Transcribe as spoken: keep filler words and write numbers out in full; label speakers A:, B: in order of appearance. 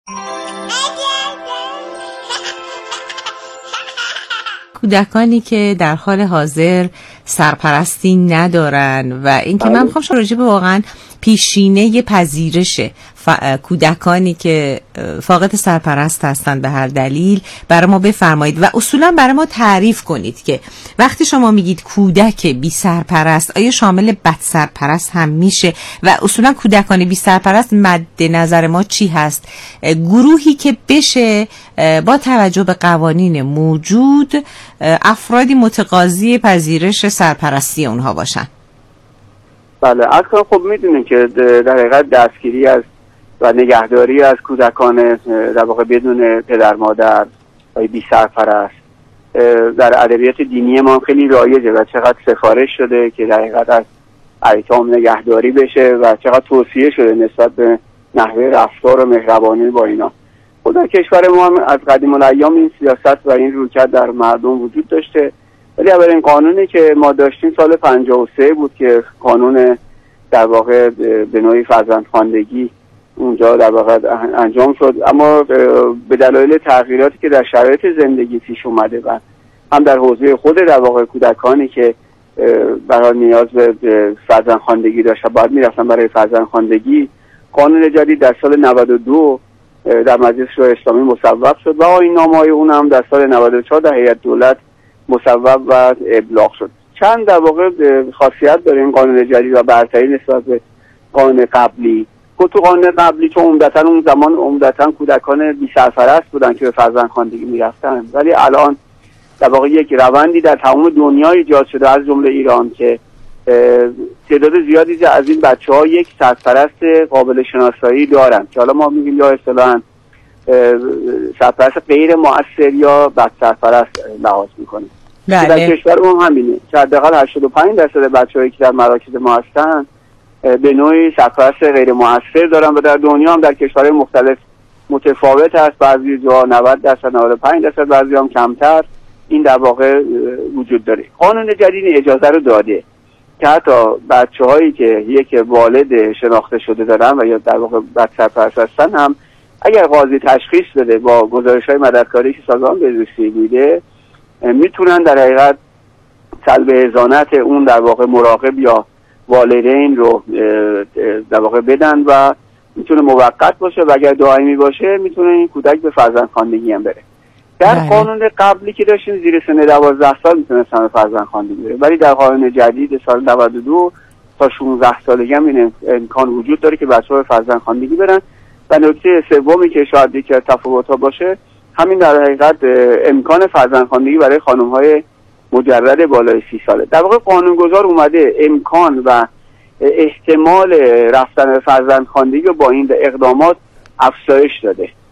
A: کودکانی که در حال حاضر سرپرستی ندارن و اینکه من میخوام راجع به واقعا پیشینه پذیرش کودکانی که فاقد سرپرست هستند به هر دلیل برای ما بفرمایید و اصولا برای ما تعریف کنید که وقتی شما میگید کودک بی سرپرست آیا شامل بد سرپرست هم میشه و اصولا کودکان بی سرپرست مد نظر ما چی هست؟ گروهی که بشه با توجه به قوانین موجود افرادی متقاضی پذیرش سرپرستی اونها باشن.
B: بله، اصلا خب میدونید که در حقیقت دستگیری از و نگهداری از کودکان در واقع بدون پدر مادر و بی سرپرست در ادبیات دینی ما خیلی رایجه و چقدر سفارش شده که در حقیقت از ایتام نگهداری بشه و چقدر توصیه شده نسبت به نحوه رفتار و مهربانی با اینا. خود در کشور ما هم از قدیم الایام این سیاست و این رویکرد در مردم وجود داشته، ولی اولین قانونی که ما داشتیم سال پنجاه و سه بود که قانون در واقع به نوعی فرزندخواندگی اونجا در واقع انجام شد، اما به دلایل تغییراتی که در شرایط زندگی پیش اومده و هم در حوزه خود در واقع کودکانی که برای نیاز به فرزندخواندگی داشتن باید میرفتن برای فرزندخواندگی، قانون جدید در سال نود و دو در مجلس شورای اسلامی مصوب شد و آیین‌نامه‌های اون هم در سال نود و چهار در هیئت دولت مصوب و ابلاغ شد. چند در واقع خاصیت داره این قانون جدید و برتری نسبت به قانون قبلی. تو قانون قبلی چون عمدتاً اون زمان عمدتاً کودکان بی سرپرست بودن که به فرزندخواندگی میرفتن، ولی الان در واقع یک روندی در تمام دنیا ایجاد شده از جمله ایران که تعداد زیادی از این بچه‌ها یک سرپرست قابل شناسایی دارن که حالا ما میگیم یا اصطلاحاً سرپرست غیر مؤثر یا بد سرپرست لحاظ میکنیم.
A: بله.
B: در کشور ما هم همینه که حداقل هشتاد و پنج درصد بچه‌هایی که در مراکز ما هستن به نوعی سرپرست غیر مؤثر دارن و در دنیا هم در کشورهای مختلف متفاوت هست، بعضی جاها نود درصد نود و پنج درصد، بعضی هم کمتر این در واقع وجود داره. قانون جدید اجازه رو داده که حتی بچه‌هایی که یک والد شناخته شده دارن و یا در واقع بد سرپرست هستن هم اگر قاضی تشخیص بده با گزارش‌های مددکاری که سازمان بهزیستی میده میتونن در حقیقت سلب حضانت اون در واقع مراقب یا والدین رو در واقع بدن و میتونه موقت باشه و اگر دائمی باشه میتونه این کودک به فرزندخواندگی هم بره. در بله. قانون قبلی که داشتیم زیر سن دوازده سال میتونستن به فرزندخواندگی بره، ولی در قانون جدید سال نود و دو تا شانزده سالگی هم این امکان وجود داره که بچه‌ها به فرزندخواندگی برن. و نکته سومی که شاید یکی از تفاوت‌ها باشه همین در حقیقت امکان فرزندخواندگی برای خانم‌های مجرد بالای سی ساله. در واقع قانونگذار اومده امکان و احتمال رفتن به فرزندخواندگی با این اقدامات افزایش داده.